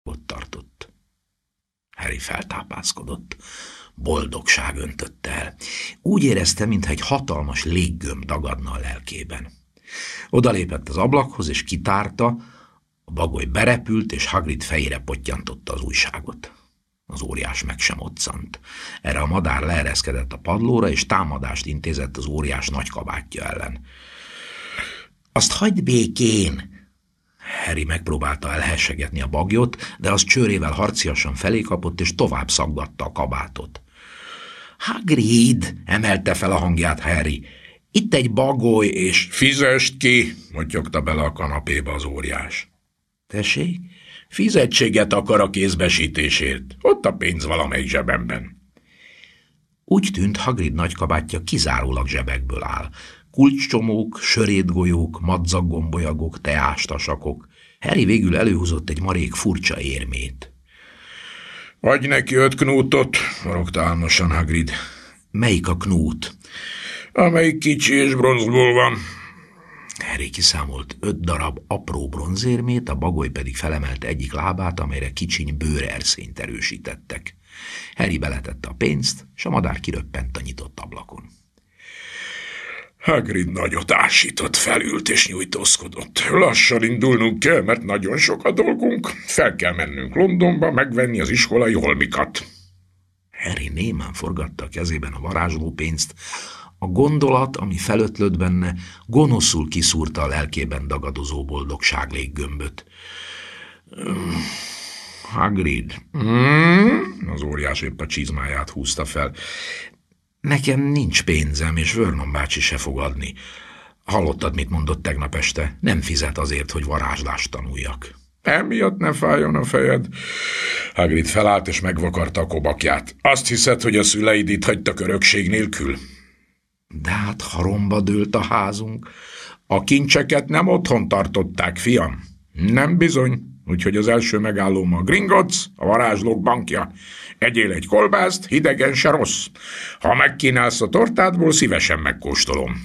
ott tartott. Harry feltápászkodott. Boldogság öntötte el. Úgy érezte, mintha egy hatalmas léggömb dagadna a lelkében. Odalépett az ablakhoz, és kitárta, a bagoly berepült, és Hagrid fejére pottyantotta az újságot. Az óriás meg sem occant. Erre a madár leereszkedett a padlóra, és támadást intézett az óriás nagy kabátja ellen. Azt hagyd békén! Harry megpróbálta elhessegetni a bagyot, de az csőrével harciasan felé kapott, és tovább szaggatta a kabátot. Hagrid! Emelte fel a hangját Harry. Itt egy bagoly, és... Fizest ki! Motyogta bele a kanapéba az óriás. Tessék? Fizetséget akar a kézbesítésért. Ott a pénz valamelyik zsebemben. Úgy tűnt, Hagrid nagykabátja kizárólag zsebekből áll. Kulcscsomók, sörétgolyók, madzaggombolyagok, teástasakok. Harry végül előhúzott egy marék furcsa érmét. Adj neki 5 knútot, morogta álmosan Hagrid. Melyik a knút? Amelyik kicsi és bronzból van. Harry kiszámolt 5 darab apró bronzérmét, a bagoly pedig felemelte egyik lábát, amelyre kicsiny bőrerszényt erősítettek. Harry beletette a pénzt, és a madár kiröppent a nyitott ablakon. Hagrid nagyot ásított, felült és nyújtózkodott. Lassan indulnunk kell, mert nagyon sok a dolgunk. Fel kell mennünk Londonba, megvenni az iskolai holmikat. Harry némán forgatta a kezében a varázslópénzt. A gondolat, ami felötlött benne, gonoszul kiszúrta a lelkében dagadozó boldogság léggömböt. Hagrid. Az óriás épp a csizmáját húzta fel. Nekem nincs pénzem, és Vernon bácsi se fog adni. Hallottad, mit mondott tegnap este? Nem fizet azért, hogy varázslást tanuljak. Emiatt ne fájjon a fejed. Hagrid felállt, és megvakarta a kobakját. Azt hiszed, hogy a szüleid itt hagytak örökség nélkül? De hát haromba dőlt a házunk. A kincseket nem otthon tartották, fiam. Nem bizony. Úgyhogy az első megállóm a Gringotts, a varázslók bankja. Egyél egy kolbászt, hidegen se rossz. Ha megkínálsz a tortádból, szívesen megkóstolom.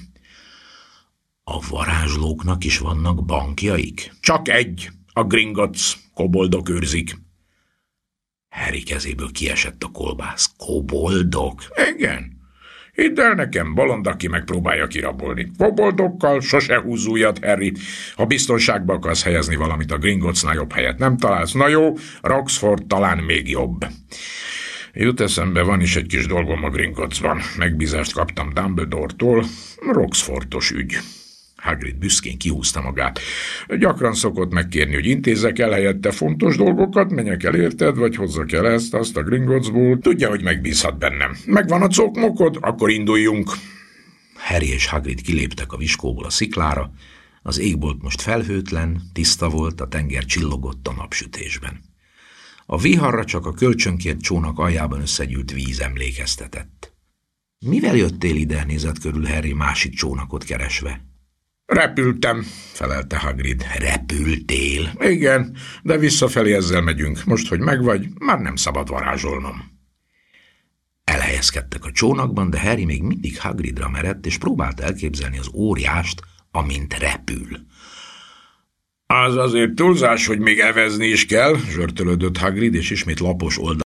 A varázslóknak is vannak bankjaik? Csak egy, a Gringotts, koboldok őrzik. Harry kezéből kiesett a kolbász. Koboldok? Igen. Hidd el nekem, bolond, aki megpróbálja kirabolni. Koboldokkal sose húzz ujjat, Harry. Ha biztonságba akarsz helyezni valamit, a Gringottsnál jobb helyet nem találsz. Na jó, Roxford talán még jobb. Jut eszembe, van is egy kis dolgom a Gringottsban. Megbízást kaptam Dumbledore-tól. Roxfordos ügy. Hagrid büszkén kihúzta magát. Gyakran szokott megkérni, hogy intézzek el helyette fontos dolgokat, menjek el érted, vagy hozzak el azt a Gringottsból. Tudja, hogy megbízhat bennem. Megvan a cokmokod? Akkor induljunk. Harry és Hagrid kiléptek a viskóból a sziklára. Az égbolt most felhőtlen, tiszta volt, a tenger csillogott a napsütésben. A viharra csak a kölcsönkért csónak aljában összegyűlt víz emlékeztetett. Mivel jöttél ide? Nézett körül Harry másik csónakot keresve. Repültem, felelte Hagrid. Repültél? Igen, de visszafelé ezzel megyünk. Most, hogy megvagy, már nem szabad varázsolnom. Elhelyezkedtek a csónakban, de Harry még mindig Hagridra merett, és próbált elképzelni az óriást, amint repül. Az azért túlzás, hogy még evezni is kell, zsörtölődött Hagrid, és ismét lapos oldal